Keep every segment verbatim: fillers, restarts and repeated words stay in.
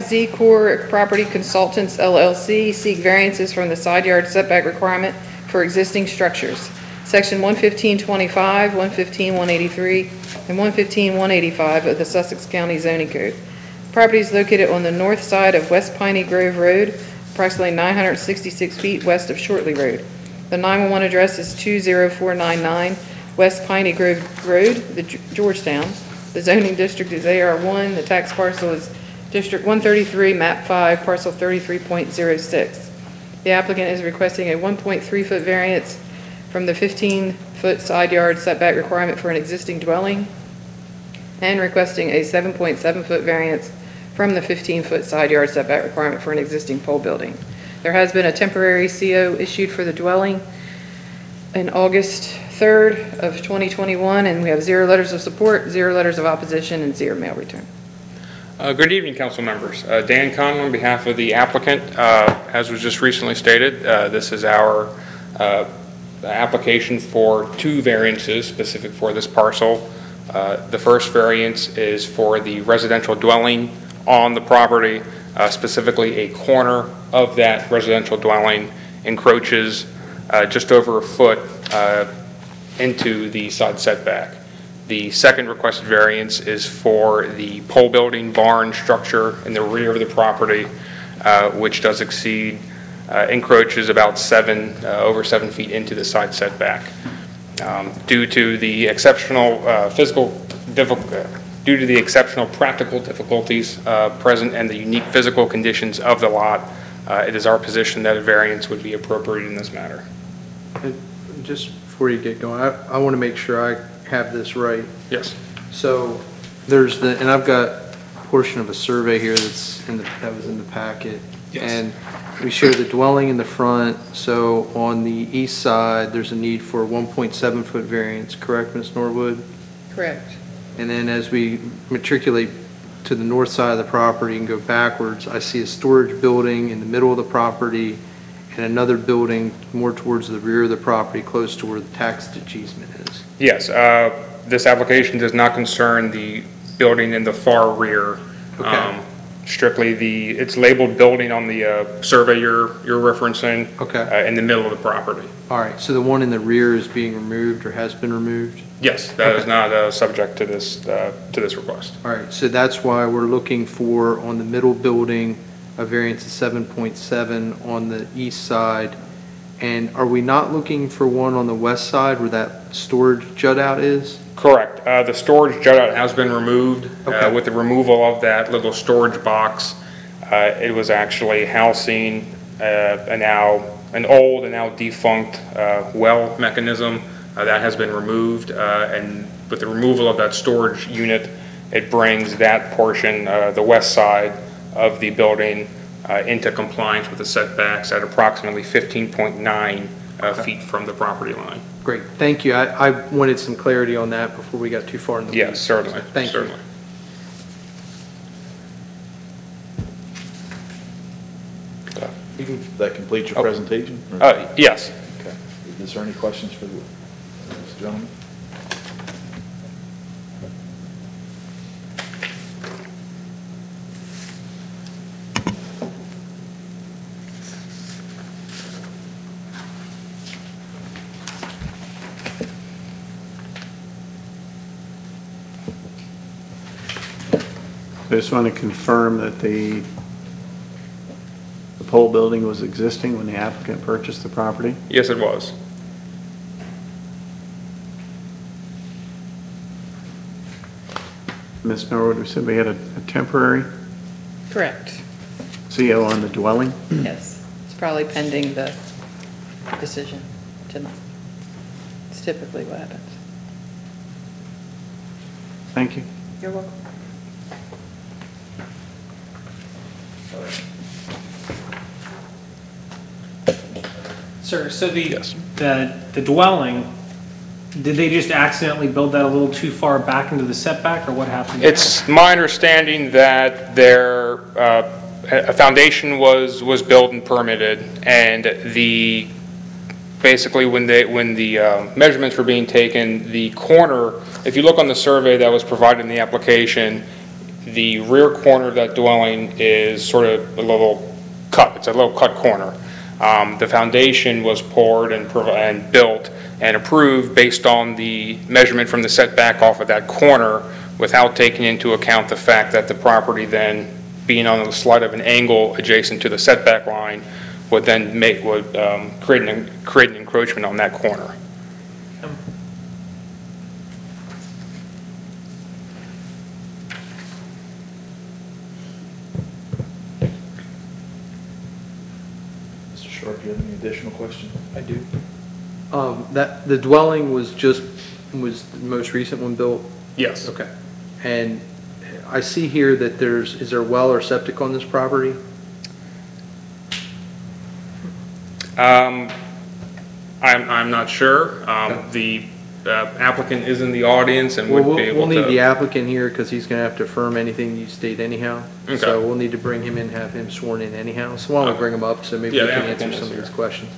Z Core Property Consultants, L L C, seek variances from the side yard setback requirement for existing structures. Section one fifteen twenty-five, one fifteen one eighty-three, and one fifteen one eighty-five of the Sussex County Zoning Code. Property is located on the north side of West Piney Grove Road, approximately nine hundred sixty-six feet west of Shortley Road. The nine one one address is two zero four nine nine West Piney Grove Road, the Georgetown. The zoning district is A R one. The tax parcel is District one thirty-three, Map five, Parcel thirty-three point zero six. The applicant is requesting a one point three foot variance from the fifteen foot side yard setback requirement for an existing dwelling and requesting a seven point seven foot variance from the fifteen foot side yard setback requirement for an existing pole building. There has been a temporary C O issued for the dwelling in August third of twenty twenty-one, and we have zero letters of support, zero letters of opposition, and zero mail return. Uh, good evening, council members. Uh, Dan Conlon on behalf of the applicant. Uh, as was just recently stated, uh, this is our uh, application for two variances specific for this parcel. Uh, the first variance is for the residential dwelling on the property, uh, specifically a corner of that residential dwelling encroaches uh, just over a foot uh, into the side setback. The second requested variance is for the pole building barn structure in the rear of the property, uh, which does exceed, uh, encroaches about seven, uh, over seven feet into the side setback. Um, due to the exceptional uh, physical difficulty, due to the exceptional practical difficulties uh, present and the unique physical conditions of the lot, uh, it is our position that a variance would be appropriate in this matter. And just before you get going, I, I want to make sure I have this right. Yes. So there's the, and I've got a portion of a survey here that's in the, that was in the packet. Yes. And we show the dwelling in the front. So on the east side, there's a need for a one point seven foot variance, correct, Miz Norwood? Correct. And then as we matriculate to the north side of the property and go backwards, I see a storage building in the middle of the property and another building more towards the rear of the property, close to where the tax ditch easement is. Yes. Uh, this application does not concern the building in the far rear. Okay. Um, strictly the, it's labeled building on the uh, survey you're, you're referencing. Okay. Uh, in the middle of the property. All right, so the one in the rear is being removed or has been removed? Yes, that Okay. is not uh, subject to this uh, to this request. All right, so that's why we're looking for, on the middle building, a variance of seven point seven on the east side. And are we not looking for one on the west side where that storage jut out is? Correct. Uh, the storage jut out has been removed. Okay. Uh, with the removal of that little storage box, uh, it was actually housing uh, a now an old and now defunct uh, well mechanism uh, that has been removed. Uh, and with the removal of that storage unit, it brings that portion, uh, the west side of the building, uh, into compliance with the setbacks at approximately fifteen point nine uh, Okay. feet from the property line. Great, thank you. I, I wanted some clarity on that before we got too far in the weeds. Yes, certainly. Thank you. certainly. You can, that completes your Oh. presentation? or- Uh, yes. Okay. Is there any questions for the, this gentleman? I just want to confirm that the, the pole building was existing when the applicant purchased the property? Yes, it was. Miz Norwood, we said we had a, a temporary Correct. C O on the dwelling? Yes. It's probably pending the decision tonight. It's typically what happens. Thank you. You're welcome. Sir, so the, Yes. the, the dwelling, did they just accidentally build that a little too far back into the setback, or what happened? It's my understanding that their, uh, a foundation was, was built and permitted, and the, basically when they, when the uh, measurements were being taken, the corner, if you look on the survey that was provided in the application, The rear corner of that dwelling is sort of a little cut, it's a little cut corner. Um, The foundation was poured and prov- and built and approved based on the measurement from the setback off of that corner without taking into account the fact that the property then, being on a slight of an angle adjacent to the setback line, would then make, would um, create an create an encroachment on that corner. Mister Sharp, do you have any additional questions? I do. Um, that, the dwelling was just, was the most recent one built? Yes. Okay. And I see here that there's, is there a well or septic on this property? Um, I'm, I'm not sure. Um, the uh, applicant is in the audience and Well, would be we'll, able we'll need the to. applicant here because he's going to have to affirm anything you state anyhow. Okay. So we'll need to bring him in, have him sworn in anyhow. So why don't we Okay. bring him up so maybe Yeah, we the can applicant answer is some of here. these questions.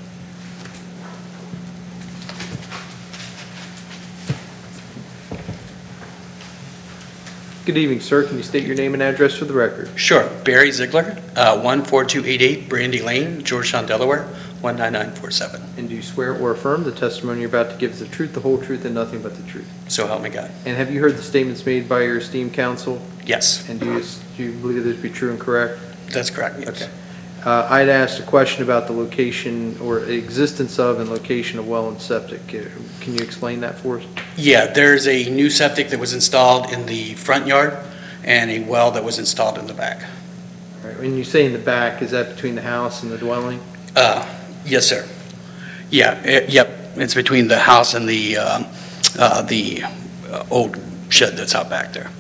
Good evening, sir. Can you state your name and address for the record? Sure. Barry Ziegler, uh, one four two eight eight Brandy Lane, Georgetown, Delaware, one nine nine four seven. And do you swear or affirm the testimony you're about to give is the truth, the whole truth, and nothing but the truth? So help me God. And have you heard the statements made by your esteemed counsel? Yes, And do you, do you believe those to be true and correct? that's correct. Yes. Okay. Uh, I'd asked a question about the location or existence of and location of well and septic. Uh, Can you explain that for us? Yeah, there's a new septic that was installed in the front yard and a well that was installed in the back. All right, when you say in the back, is that between the house and the dwelling? Uh, Yes, sir. Yeah, it- yep, it's between the house and the, uh, uh, the uh, old shed that's out back there.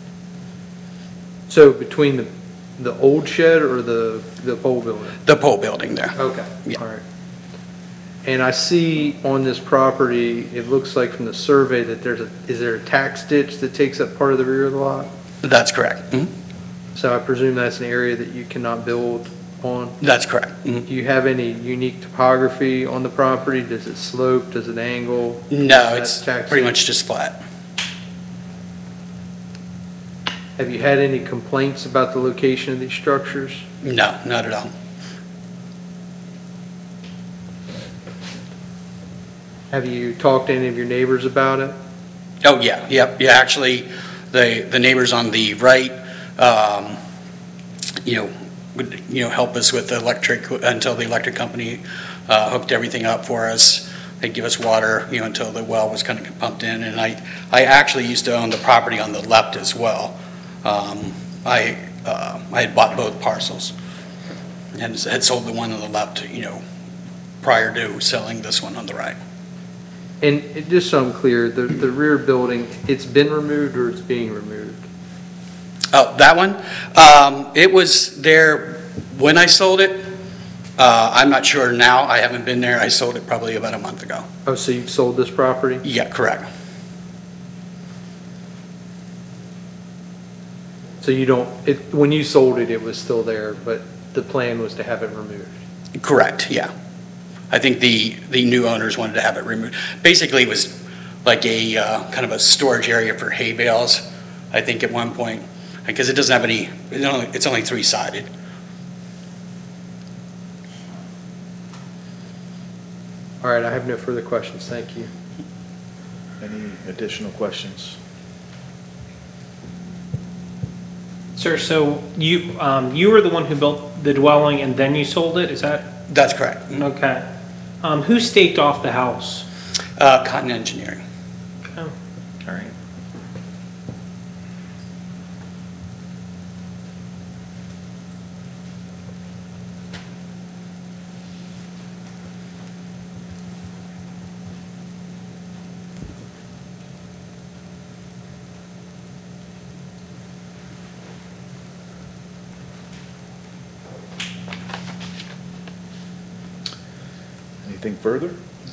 So between the, the old shed or the, the pole building? The pole building there. Okay, Yeah. all right. And I see on this property, it looks like from the survey that there's a, is there a tax ditch that takes up part of the rear of the lot? That's correct. Mhm. So I presume that's an area that you cannot build on? That's correct. Mhm. Do you have any unique topography on the property? Does it slope? Does it angle? No, That's it's tax pretty ditch? much just flat. Have you had any complaints about the location of these structures? No, not at all. Have you talked to any of your neighbors about it? Oh, yeah, yep, yeah, actually, the, the neighbors on the right, um, you know, would, you know, help us with the electric, until the electric company, uh, hooked everything up for us. They'd give us water, you know, until the well was kind of pumped in, and I, I actually used to own the property on the left as well. Um, I, uh, I had bought both parcels, and had sold the one on the left, you know, prior to selling this one on the right. And it- just so I'm clear, the, the rear building, it's been removed or it's being removed? Oh, that one? Um, it was there when I sold it. Uh, I'm not sure now. I haven't been there. I sold it probably about a month ago. Oh, so you've sold this property? Yeah, correct. So you don't, it, when you sold it, it was still there, but the plan was to have it removed? Correct, yeah. I think the, the new owners wanted to have it removed. Basically, it was like a, uh, kind of a storage area for hay bales, I think at one point, because it doesn't have any, it's only, it's only three-sided. All right, I have no further questions. Thank you. Any additional questions? Sir, so you, um, you were the one who built the dwelling and then you sold it, is that? That's correct. Okay. Um, who staked off the house? Uh, Cotton Engineering. Oh, all right. Anything further?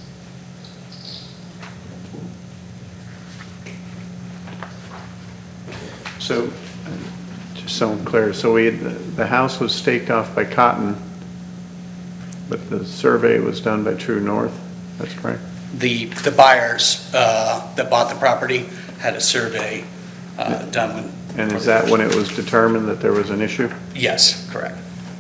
So, uh, just so I'm clear, so we, the the house was staked off by Cotton, but the survey was done by True North, that's correct? The, the buyers uh, that bought the property had a survey uh, done when And is that when it was determined that there was an issue? Yes, correct.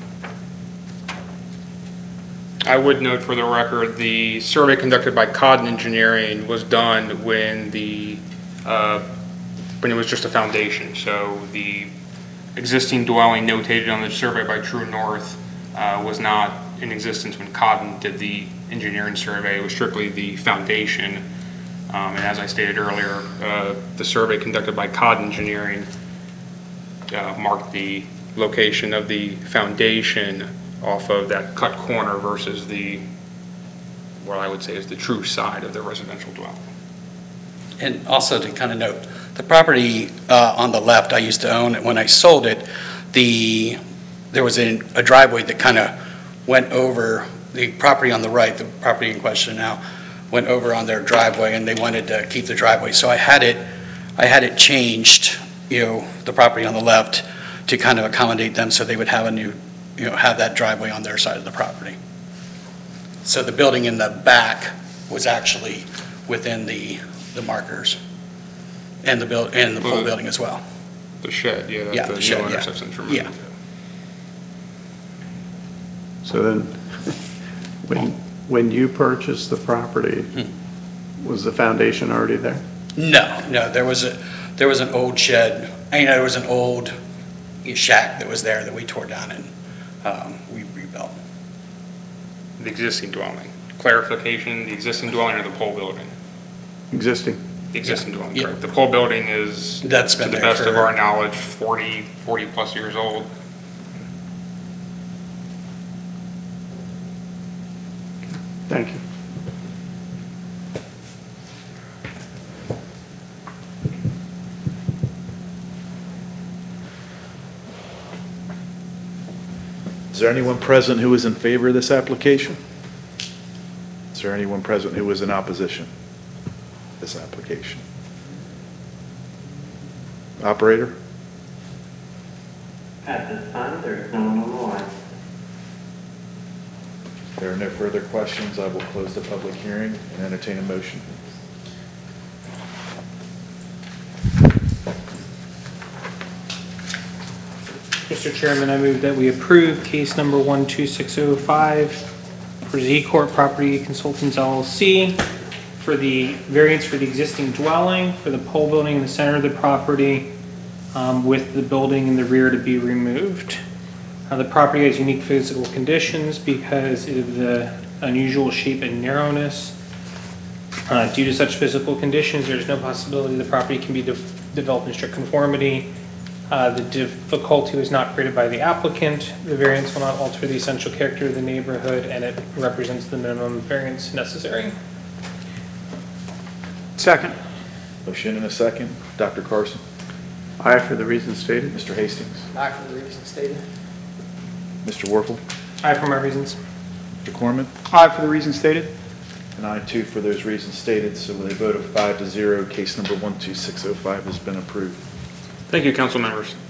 I would note for the record, the survey conducted by Codden Engineering was done when the, uh, when it was just a foundation. So the existing dwelling notated on the survey by True North uh, was not in existence when Codden did the engineering survey. It was strictly the foundation. Um, And as I stated earlier, uh, the survey conducted by Codden Engineering uh, marked the location of the foundation off of that cut corner versus the, what I would say is the true side of the residential dwelling. And also to kind of note, the property uh, on the left, I used to own it. When I sold it, the, there was a a driveway that kind of went over the property on the right, the property in question now, went over on their driveway, and they wanted to keep the driveway. So I had it, I had it changed, you know, the property on the left to kind of accommodate them so they would have a new, you know, have that driveway on their side of the property. So the building in the back was actually within the, the markers, and the build, and the pole Well, building as well. The shed, yeah, that Yeah, the the new shed, owner yeah. substance removed. Yeah. So then, when, when you purchased the property, Hmm. was the foundation already there? No, no, there was a, there was an old shed, I know, there was an old shack that was there that we tore down and um, we rebuilt. The existing dwelling. Clarification, the existing dwelling or the pole building? Existing? The existing dwelling, Yeah. correct. The pole building is, to That's the been there best of for- our knowledge, forty, forty plus years old. Thank you. Is there anyone present who is in favor of this application? Is there anyone present who is in opposition to this application? Operator? At this time, there is no one on the line. If there are no further questions, I will close the public hearing and entertain a motion. Mister Chairman, I move that we approve case number one two six oh five for Z Corp Property Consultants L L C for the variance for the existing dwelling, for the pole building in the center of the property, um, with the building in the rear to be removed. Uh, The property has unique physical conditions because of the unusual shape and narrowness. Uh, Due to such physical conditions, there is no possibility the property can be de- developed in strict conformity. Uh, The difficulty was not created by the applicant. The variance will not alter the essential character of the neighborhood, and it represents the minimum variance necessary. Second. Motion and a second. Doctor Carson? Aye for the reasons stated. Mister Hastings? Aye for the reasons stated. Mister Warfel? Aye for my reasons. Mister Corman? Aye for the reasons stated. And I too for those reasons stated. So with a vote of five to zero, case number one two six oh five has been approved. Thank you, council members.